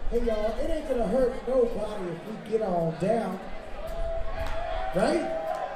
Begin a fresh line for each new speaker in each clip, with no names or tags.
Hey y'all, it ain't gonna hurt nobody if we get on down, right?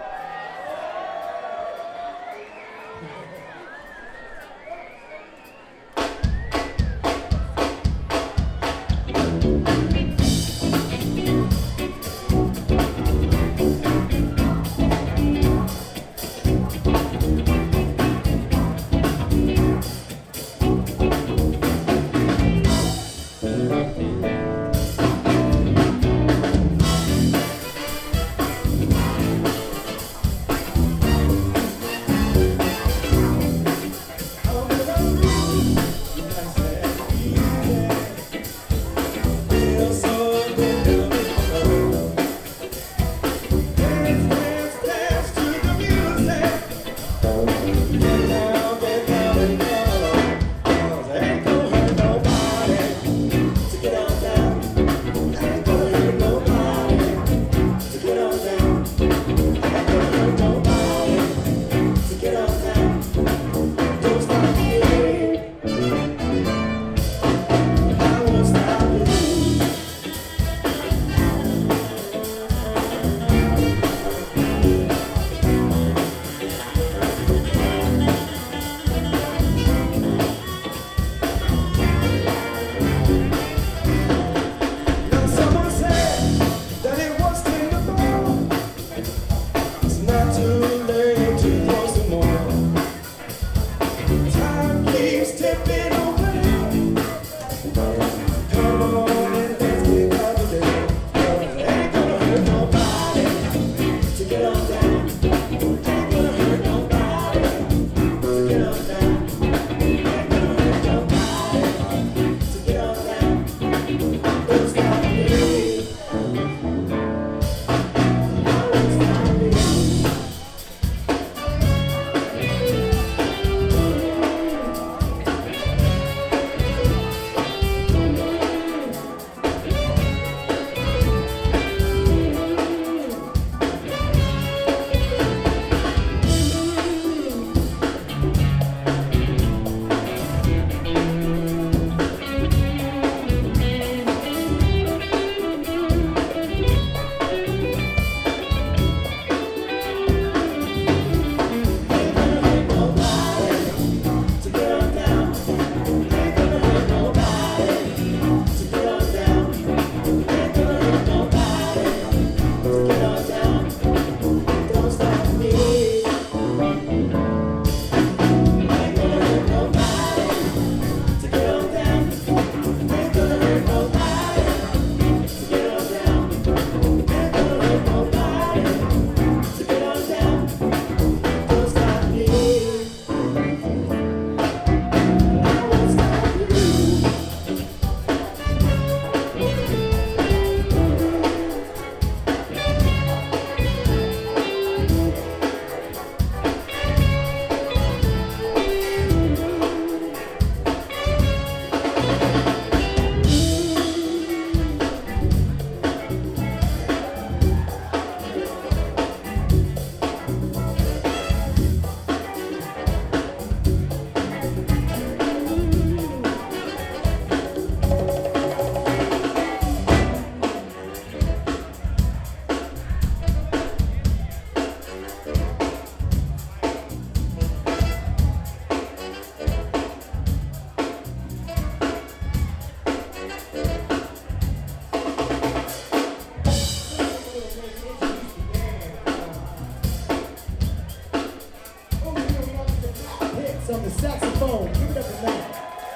On the saxophone, give it up to Matt.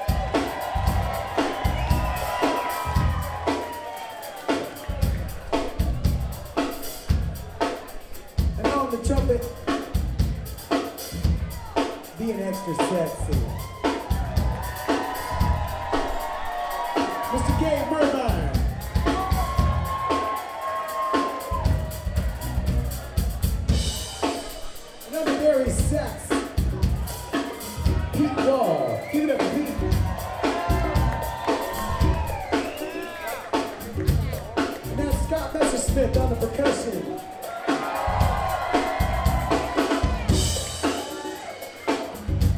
And on the trumpet, being extra sexy, Mr. Gabe Burbank. Another very sexy. Pete Wall. Give it up, Pete. And that's Scott Messersmith on the percussion.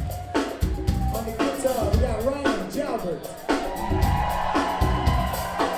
On the guitar, we got Ryan Jalbert.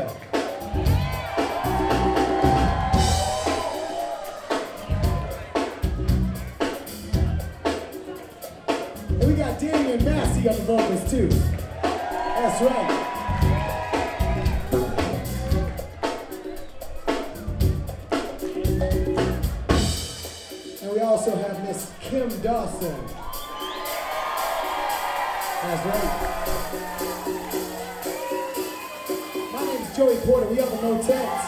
Florida. And we got Damian Massey on the vocals too. That's right. And we also have Miss Kim Dawson. That's right. My name's Joey Porter. We have a motet.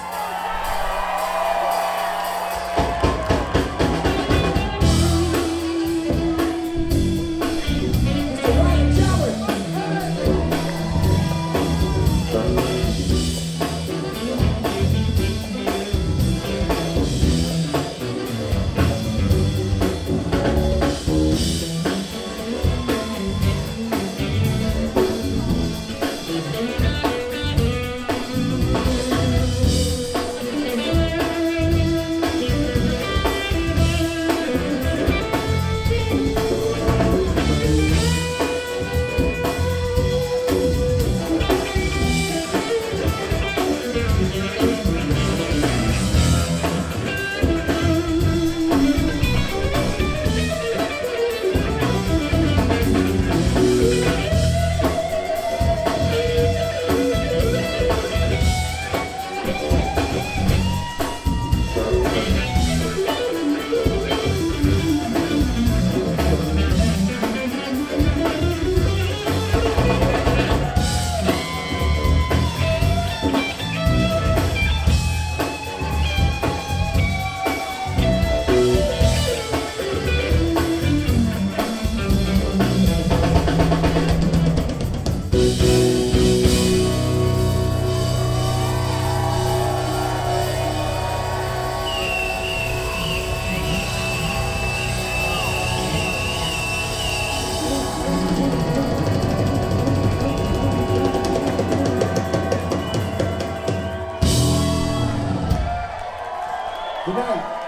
Good night.